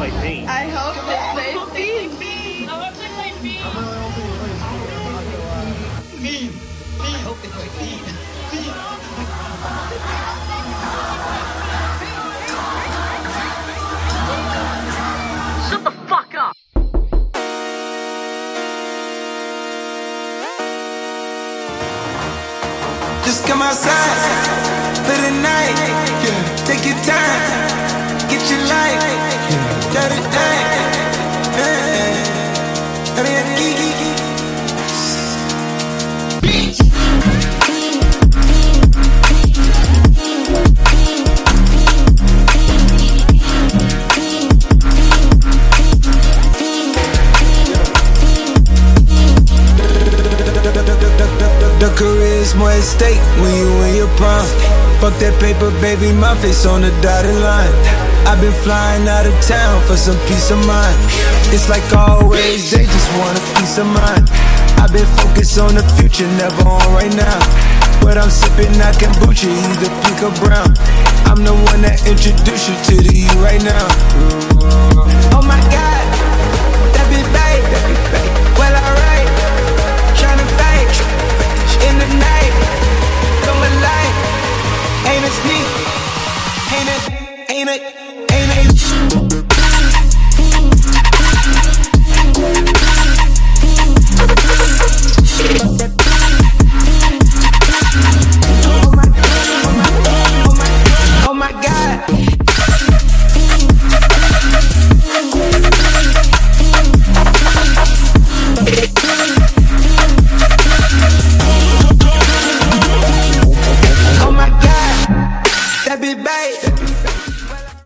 play Bean. I hope they play Bean. I hope they play Bean. Bean. I hope they play Bean. Shut the fuck up! Just come outside for the night. Yeah. Take your time, get your life. Yeah. Got it done. The career's more at stake when you in your prime. Fuck that paper, baby, my face on the dotted line. I've been flying out of town for some peace of mind. It's like always, they just want a peace of mind. I've been focused on the future, never on right now. But I'm sipping that kombucha, either pink or brown. I'm the one that introduced you to the you right now. Oh my God, that be babe, well alright. Tryna fight in the night, come alive. Ain't it sneak? Ain't it?